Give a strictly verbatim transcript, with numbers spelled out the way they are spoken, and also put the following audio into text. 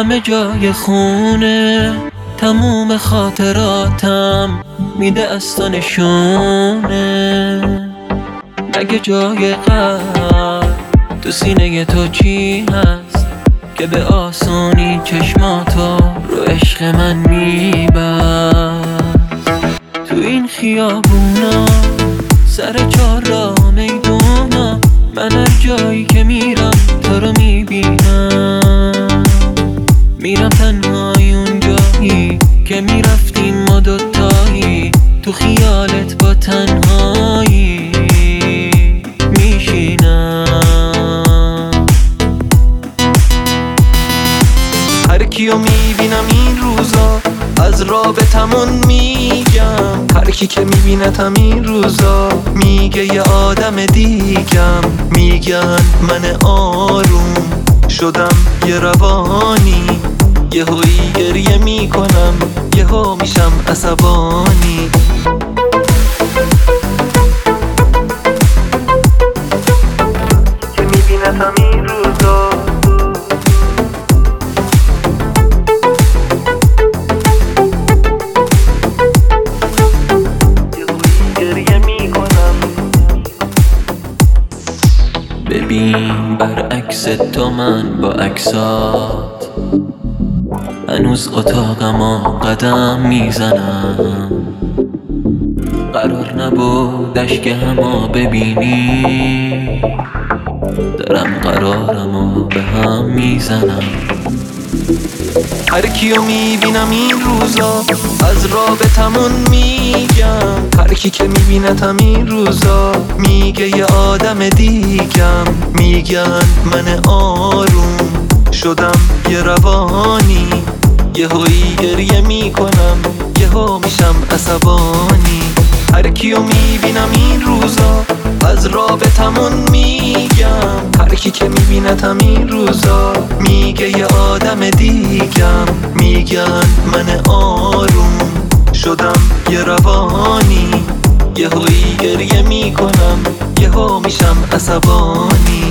همه جای خونه، تموم خاطراتم میده از تو نشونه. مگه جای قلب تو سینه تو چی هست که به آسونی چشماتو رو عشق من میبست؟ تو این خیابونا سر چهار راه میدونا، من هر جایی که میرم تو رو میبینم. میرم تنهایی اون جایی که میرفتیم ما دوتایی، تو خیالت با تنهایی میشینم. هر کیو میبینم این روزا از رابطمون میگم، هر کی که میبینتم این روزا میگه یه آدم دیگم. میگن من آروم شدم یه روانی، یه هوی گریه میکنم یه ها میشم عصبانی. که میبینتم این روزا ببین برعکس تو من با عکسات هنوز اتاقمو قدم میزنم. قرار نبودش که همو ببینی، دارم قرارمو به هم میزنم. هر کیو میبینم این روزا از رابطمون میگم، هر کی که میبینتم این روزا میگه یه آدم دیگم. میگن من آروم شدم یه روانی، یه هوی گریه میکنم یه ها میشم عصبانی. هر کیو میبینم این روزا از رابطمون میگم، هر کی که میبینتم این روزا میگه یه آدم دیگم. میگن من آروم شدم یه روانی، یه هوی گریه میکنم یه ها میشم عصبانی.